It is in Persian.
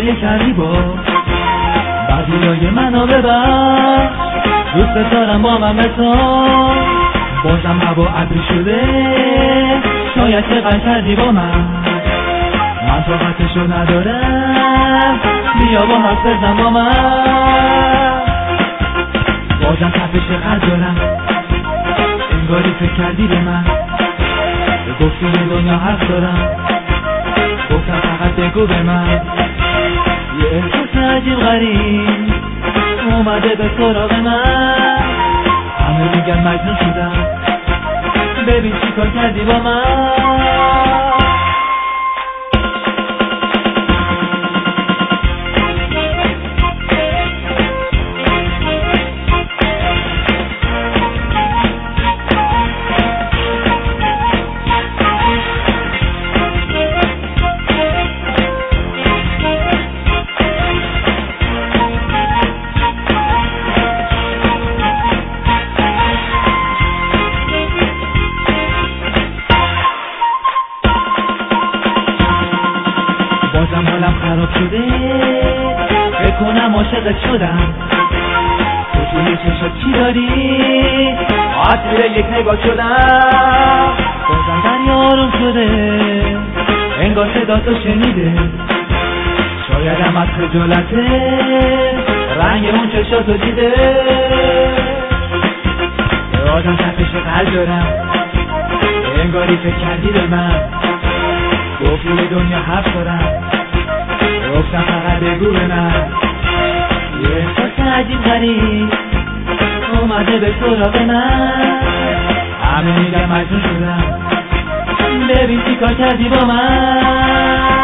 که کردی با بدیای منو ببر، دوست دارم با من بسان، بازم هوا ابری شده، شاید چقدر کردی با من طاقتشو ندارم، بیا با حرف بزن با من، بازم تپش قلب دارم، انگاری فکر کردی به من، گفتی به دنیا حق دارم، گفتم فقط بگو به من، یه احساس عجیب غریب اومده به سراغ من، همه میگن مجنون شدم، ببین چی کار کردی با من. بازم حالم خراب شده، بکنم عاشقت شدم، تو توی چشات چی داری؟ آتیره یک نگاه شدم، بازم دریا آروم شده، انگار صدا تو شنیده، شایدم از خجالته رنگ اون چشاتو دیده، آدم تپش قلب دارم، انگاری فکر کردی به من، گفتی به دنیا حق دارم، گفتم فقط بگو به من، یه احساس عجیب غریب اومده به سراغ من، همه میگن مجنون شدم، ببین چی کار کردی با من.